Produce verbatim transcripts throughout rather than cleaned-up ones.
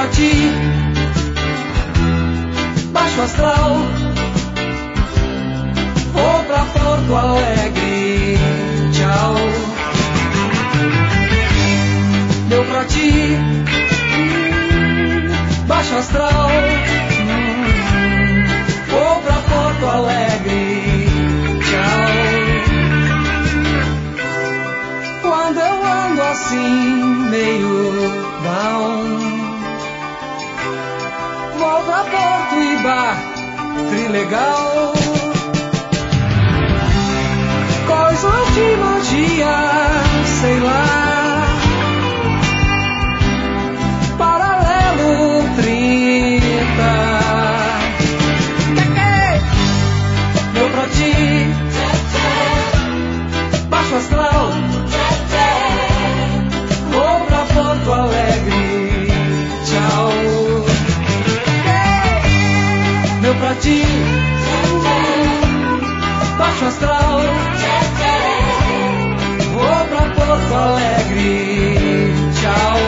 pra ti, baixo astral. Vou pra Porto Alegre, tchau. Deu pra ti, baixo astral. Vou pra Porto Alegre, tchau. Quando eu ando assim, meio down, vou pra Porto e bar, trilegal. Coisas de magia, sei lá, paralelo trinta. Deu pra ti, baixo astral. Vou pra Porto Alegre, tchau. Deu pra ti, baixo astral. Vou pra Porto Alegre, tchau.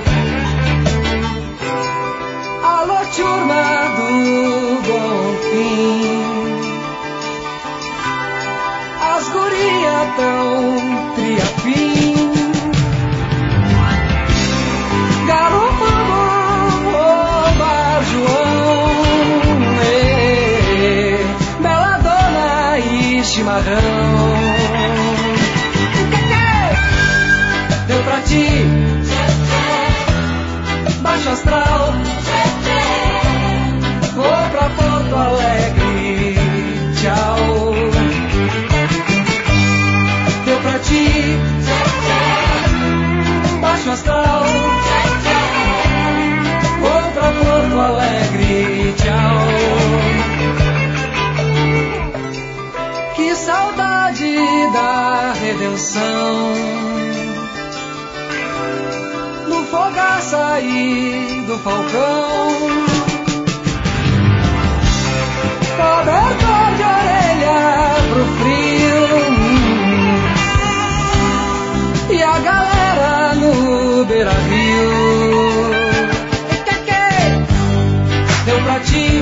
Alô, turma do Bonfim, as gurias tão triafim. Galopando, oba, João, ê, bela dona e chimarrão. Deu pra ti, baixo astral. Vou pra Porto Alegre, tchau. Deu pra ti, baixo astral. Vou pra Porto Alegre, tchau. Que saudade da redenção, no fogaça e do falcão. Cobertor de orelha pro frio e a galera no Beira-Rio. Deu pra ti,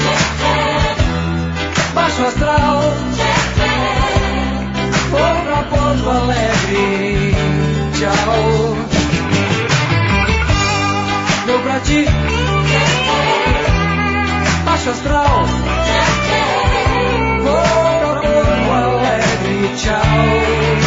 baixo astral. Vou pra Porto Alegre, tchau. Deu pra ti, baixo astral. Vou pra Porto Alegre, tchau.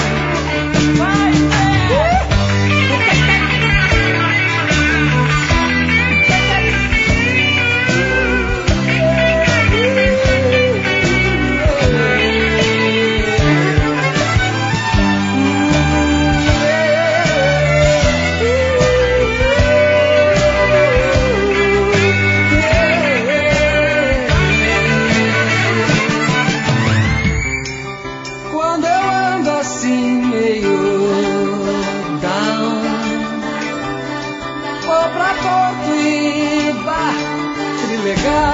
Pra Porto e bar, trilegal.